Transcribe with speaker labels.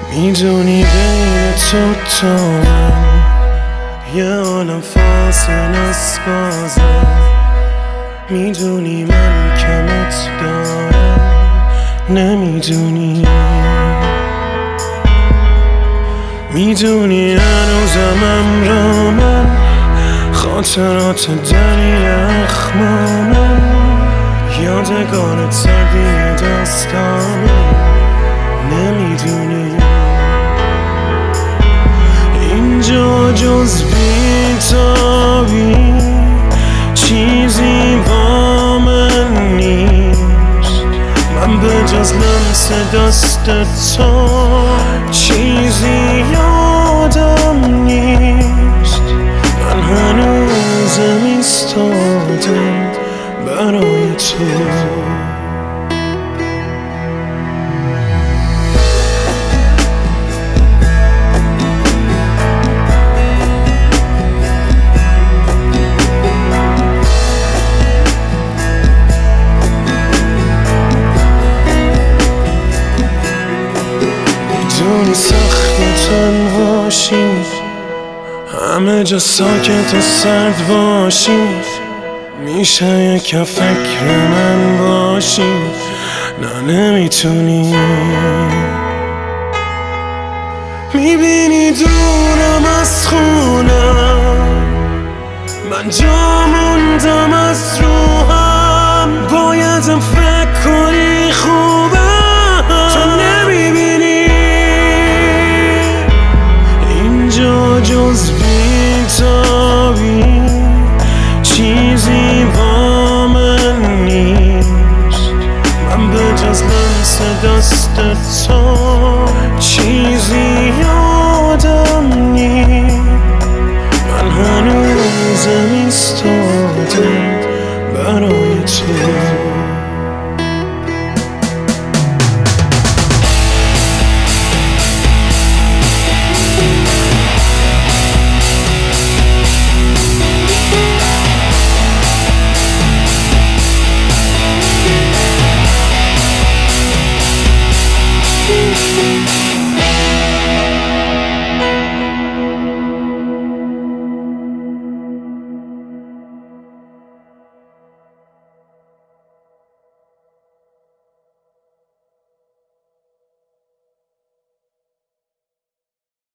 Speaker 1: میدونی بین تو من یه عالم فاصله است بازم. میدونی من کمت دارم نمیدونی. میدونی هنوزم امرا من خاطرات دری اخمامم، یادگار سردی دستامم نمیدونی. اینجا جز بی‌تابی چیزی با من نیست، من به جز لمس دست تو چیزی یادم نیست. من هنوزم ایستادم برای تو. میدونی سخت تنهاشی، همه جا ساکت و سرد باشی، میشه یکم فکر من باشی. نه نمیتونی. میبینی دورم از خونم، من جا موندم از رو